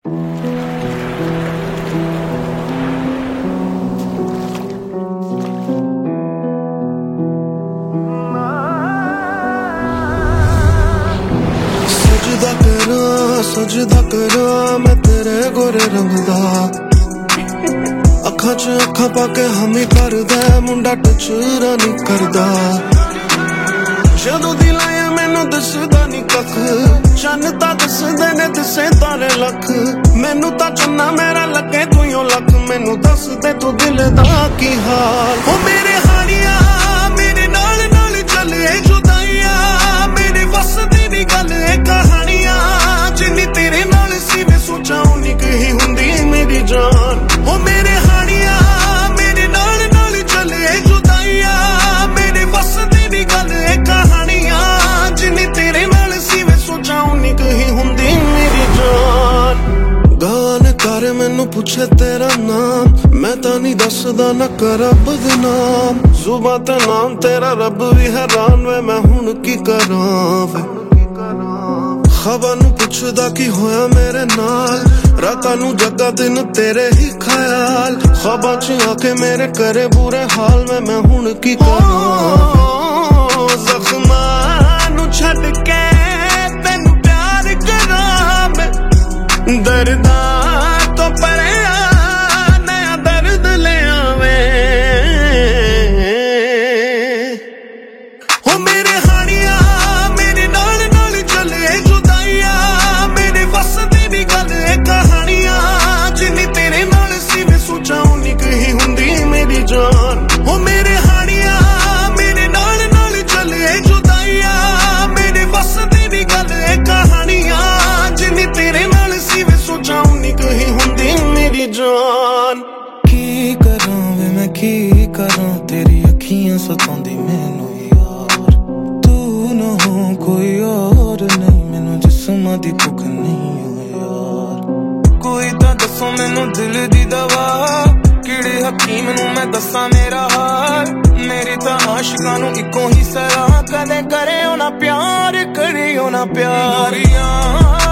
सजदा करा मैं तेरे गोरे रंग दा अखां च अखां पाके हम ही करदा मुंडा टचरा नहीं करदा जदों दी लाया मैनू दसदा नहीं कख चन्न तां दसदे ने दसे तारे लख मैनू तां चन्ना मेरा लगे तू ही लख मैनू दस दे तू दिल दा की हाल ओ मेरे हानिया मेरे नाल नाल चले जुदाइया मेरे वस दी नी गल ए कहानियां जिन्नी तेरे नाल सी मैं सोचा उन्नी कही हुंदी मेरी जान ओ मेरे हानिया मेरे नाल नाल चले जुदाइया मेरे वस दी नी गल ए कहानियां जिन्नी तेरे नाल सी मैं सोचा उन्नी कही हुंदी मेरी जान गान कर मैनू पूछे तेरा नाम मैं तां नहीं दसदा ना करा बदनाम जुबां ते नाम तेरा रब भी हैरान वे मैं हुण की करां वे खबा नू पुछदा की होया मेरे नाल रातां नू जगा दिन तेरे ही ख्याल खबा च आके मेरे करे बुरे हाल मैं हुण की करां जख्मां नू छड्ड के तैनू प्यार करां मैं दर्दां तो परे नया दर्द ले आवे हो मेरे हानिया मेरे नाल नाल चले जुदाइया मेरे वस दी नी गल ए कहानियां जिन्नी तेरे नाल सी मैं सोचा उन्नी कही हुंदी मेरी जान हो मेरे हानिया मेरे नाल नाल चले जुदाइया मेरे वस दी नी गल ए कहानियां जिन्नी तेरे नाल सी मैं सोचा उन्नी कही हुंदी मेरी जान की करां वे मैं की करां तेरी अखियां सतांदी मैनू यार तू ना हो कोई और नहीं मैनू जिस्मां दी भुख नहीं हो यार कोई तां दसो मैनू दिल दी दवा किहड़े हकीम नू मैं दसां मेरा हाल मेरी तां आशिकां नू इक्को ही सलाह कदे करे ना प्यार करियो ना प्यार